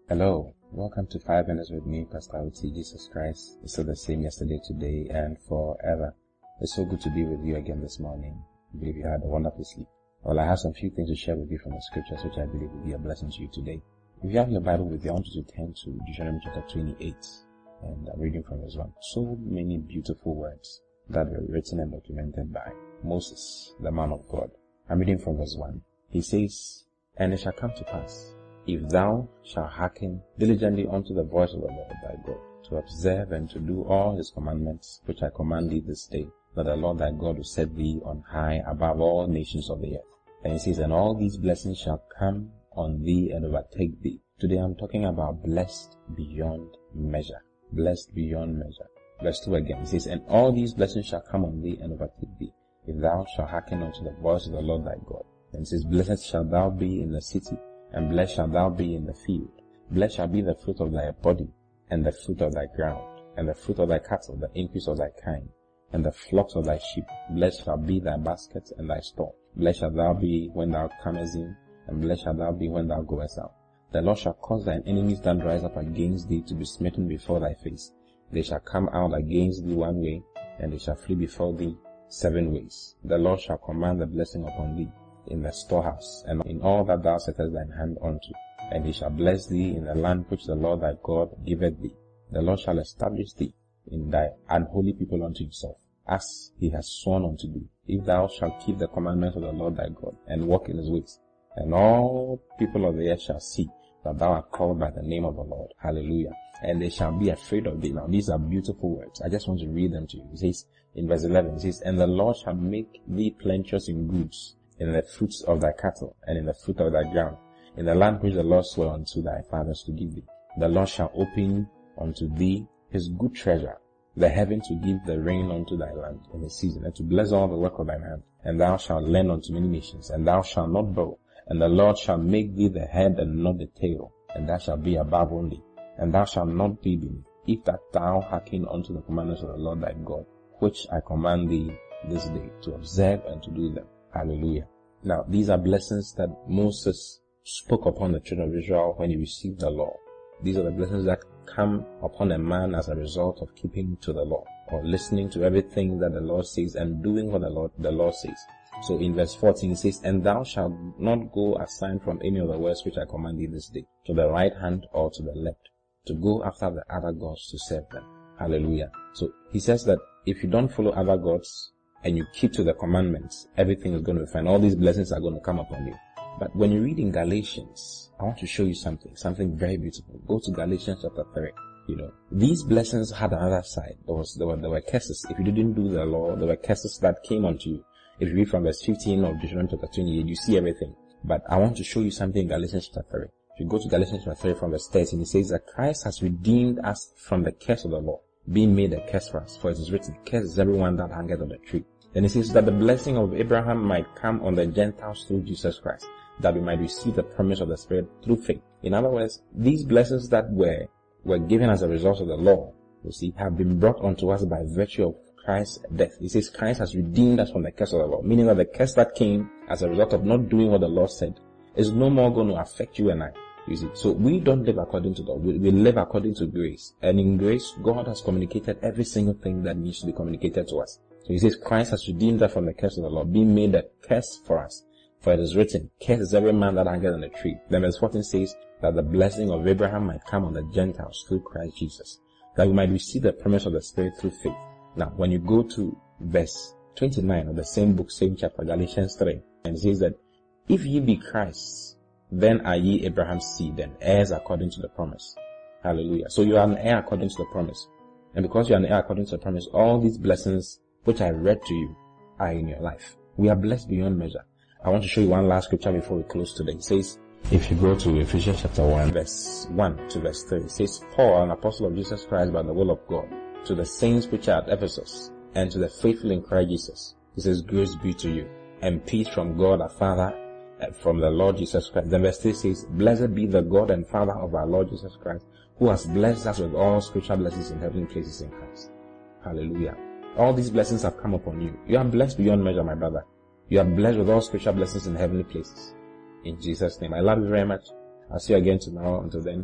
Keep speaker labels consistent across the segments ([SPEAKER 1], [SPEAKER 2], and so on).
[SPEAKER 1] Hello, welcome to 5 Minutes with me, Pastor Oti. Jesus Christ is still the same yesterday, today, and forever. It's so good to be with you again this morning. I believe you had a wonderful sleep. Well, I have some few things to share with you from the scriptures, which I believe will be a blessing to you today. If you have your Bible with you, I want you to turn to Deuteronomy chapter 28, and I'm reading from verse 1. So many beautiful words that were written and documented by Moses, the man of God. I'm reading from verse 1. He says, "And it shall come to pass, if thou shalt hearken diligently unto the voice of the Lord thy God, to observe and to do all his commandments, which I command thee this day, that the Lord thy God will set thee on high above all nations of the earth." And he says, "And all these blessings shall come on thee and overtake thee." Today I'm talking about blessed beyond measure. Blessed beyond measure. Verse 2 again. He says, "And all these blessings shall come on thee and overtake thee, if thou shalt hearken unto the voice of the Lord thy God." And it says, "Blessed shalt thou be in the city, and blessed shalt thou be in the field. Blessed shall be the fruit of thy body, and the fruit of thy ground, and the fruit of thy cattle, the increase of thy kind, and the flocks of thy sheep. Blessed shall be thy basket and thy store. Blessed shalt thou be when thou comest in, and blessed shalt thou be when thou goest out. The Lord shall cause thine enemies that rise up against thee to be smitten before thy face. They shall come out against thee one way, and they shall flee before thee 7 ways. The Lord shall command the blessing upon thee in the storehouse, and in all that thou settest thine hand unto. And he shall bless thee in the land which the Lord thy God giveth thee. The Lord shall establish thee in thy unholy people unto himself, as he has sworn unto thee, if thou shalt keep the commandments of the Lord thy God, and walk in his ways. And all people of the earth shall see that thou art called by the name of the Lord." Hallelujah. "And they shall be afraid of thee." Now these are beautiful words. I just want to read them to you. It says in verse 11, it says, "And the Lord shall make thee plenteous in goods, in the fruits of thy cattle, and in the fruit of thy ground, in the land which the Lord swore unto thy fathers to give thee. The Lord shall open unto thee his good treasure, the heaven, to give the rain unto thy land in the season, and to bless all the work of thine hand. And thou shalt lend unto many nations, and thou shalt not borrow. And the Lord shall make thee the head and not the tail, and thou shalt be above only, and thou shalt not be beneath, if that thou hearken unto the commandments of the Lord thy God, which I command thee this day, to observe and to do them." Hallelujah. Now, these are blessings that Moses spoke upon the children of Israel when he received the law. These are the blessings that come upon a man as a result of keeping to the law, or listening to everything that the Lord says and doing what the Lord says. So in verse 14 it says, "And thou shalt not go aside from any of the words which I command thee this day, to the right hand or to the left, to go after the other gods to serve them." Hallelujah. So he says that if you don't follow other gods, and you keep to the commandments, everything is going to be fine. All these blessings are going to come upon you. But when you read in Galatians, I want to show you something very beautiful. Go to Galatians chapter 3. These blessings had another side. There were curses. If you didn't do the law, there were curses that came onto you. If you read from verse 15 of Deuteronomy chapter 28, you see everything. But I want to show you something in Galatians chapter 3. If you go to Galatians chapter 3 from verse 13, it says that Christ has redeemed us from the curse of the law, being made a curse for us. For it is written, "Cursed is everyone that hangeth on the tree." Then it says that the blessing of Abraham might come on the Gentiles through Jesus Christ, that we might receive the promise of the Spirit through faith. In other words, these blessings that were given as a result of the law, have been brought unto us by virtue of Christ's death. It says Christ has redeemed us from the curse of the law, meaning that the curse that came as a result of not doing what the law said is no more going to affect you and I. You see, so we don't live according to the law. We live according to grace. And in grace, God has communicated every single thing that needs to be communicated to us. So he says Christ has redeemed us from the curse of the law, being made a curse for us. For it is written, "Cursed is every man that hangeth on a tree." Then verse 14 says that the blessing of Abraham might come on the Gentiles through Christ Jesus, that we might receive the promise of the Spirit through faith. Now, when you go to verse 29 of the same book, same chapter, Galatians 3, and it says that, "If ye be Christ's, then are ye Abraham's seed, and heirs according to the promise." Hallelujah. So you are an heir according to the promise. And because you are an heir according to the promise, all these blessings which I read to you are in your life. We are blessed beyond measure. I want to show you one last scripture before we close today. It says, if you go to Ephesians chapter 1, verse 1 to verse 3, it says, "Paul, an apostle of Jesus Christ by the will of God, to the saints which are at Ephesus, and to the faithful in Christ Jesus." It says, "Grace be to you, and peace from God our Father, and from the Lord Jesus Christ." Then verse 3 says, "Blessed be the God and Father of our Lord Jesus Christ, who has blessed us with all spiritual blessings in heavenly places in Christ." Hallelujah. All these blessings have come upon you. You are blessed beyond measure, my brother. You are blessed with all spiritual blessings in heavenly places. In Jesus' name. I love you very much. I'll see you again tomorrow. Until then,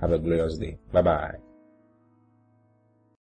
[SPEAKER 1] Have a glorious day. Bye-bye.